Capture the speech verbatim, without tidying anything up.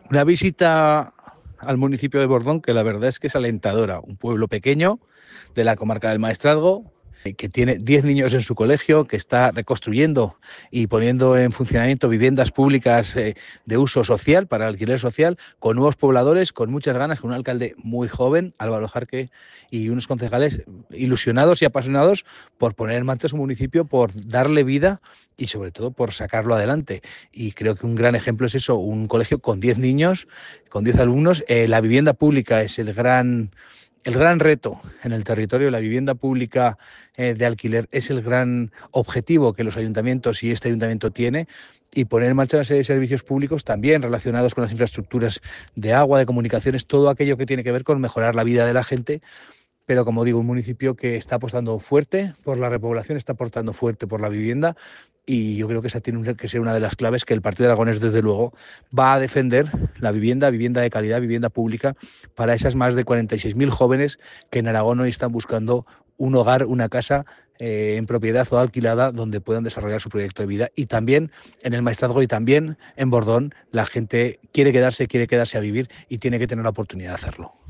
Una visita al municipio de Bordón que la verdad es que es alentadora, un pueblo pequeño de la comarca del Maestrazgo, eh, que tiene diez niños en su colegio, que está reconstruyendo y poniendo en funcionamiento viviendas públicas eh, de uso social, para alquiler social, con nuevos pobladores, con muchas ganas, con un alcalde muy joven, Álvaro Jarque, y unos concejales ilusionados y apasionados por poner en marcha su municipio, por darle vida y sobre todo por sacarlo adelante. Y creo que un gran ejemplo es eso, un colegio con diez niños, con diez alumnos. Eh, la vivienda pública es el gran el gran reto en el territorio. La vivienda pública eh, de alquiler es el gran objetivo que los ayuntamientos y este ayuntamiento tiene, y poner en marcha una serie de servicios públicos también relacionados con las infraestructuras de agua, de comunicaciones, todo aquello que tiene que ver con mejorar la vida de la gente. Pero como digo, un municipio que está apostando fuerte por la repoblación, está apostando fuerte por la vivienda, y yo creo que esa tiene que ser una de las claves que el Partido de Aragonés, desde luego, va a defender: la vivienda, vivienda de calidad, vivienda pública, para esas más de cuarenta y seis mil jóvenes que en Aragón hoy están buscando un hogar, una casa eh, en propiedad o alquilada donde puedan desarrollar su proyecto de vida. Y también en el Maestrazgo y también en Bordón, la gente quiere quedarse, quiere quedarse a vivir y tiene que tener la oportunidad de hacerlo.